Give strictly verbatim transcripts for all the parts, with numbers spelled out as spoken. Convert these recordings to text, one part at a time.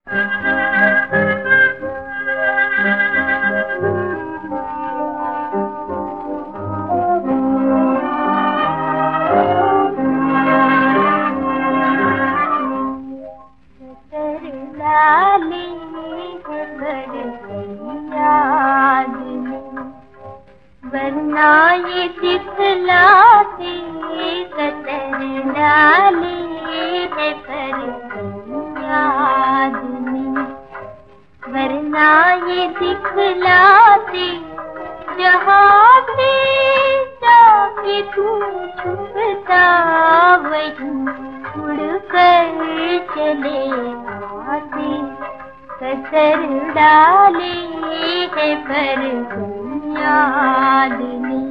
वरना ये दिखलाते कतर डाले है पर याद में, वरना ये दिखलाते जहाँ भी जाके तू छुपता वहीं उड़ कर चले आते, कतर डाले है पर याद नहीं।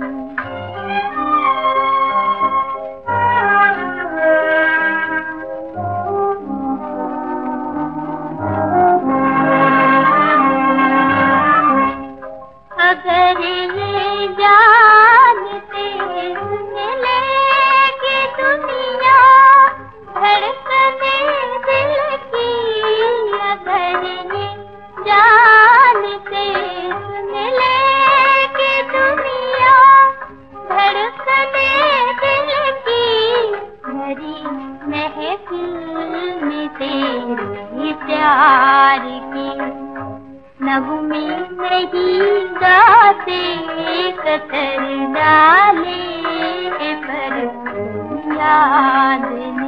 अगर ये जानते मिले कि दुनिया धड़कने दिल की, अगर ये जानते मिले कि दुनिया धड़कने दिल की, भरी महफिल में तेरे प्यार की नगमे नहीं गाते, कतर डाले पर याद नहीं।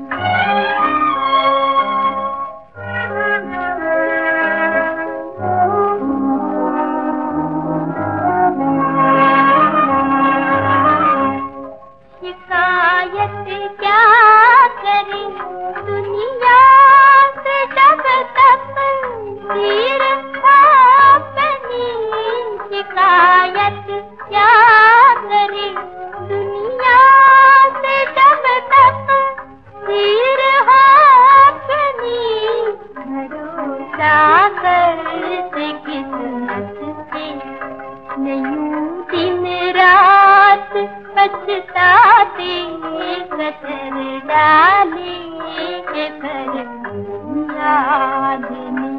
शिकायत क्या करे दुनिया से जब तक तीर अपनी, शिकायत क्या करे दुनिया से जब तक तीर अपनी, भरोसा करते किस्मत पे नहीं दिन रात पछताते, कतर डाले पर याद नहीं।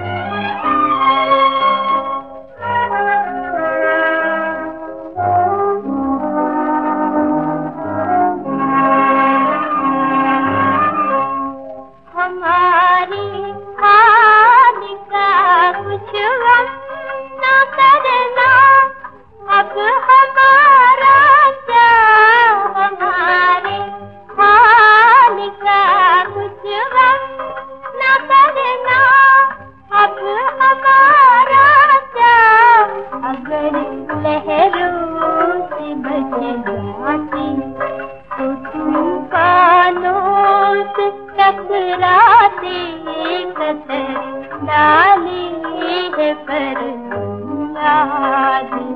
हमारी हाल का कुछ गम न करना, अब हमारा क्या, हमारे हाल का कुछ गम न करना, अब हमारा क्या, अगर लहरों से बच जाती तो तूफानों से टकराते, कतर डाले है पर याद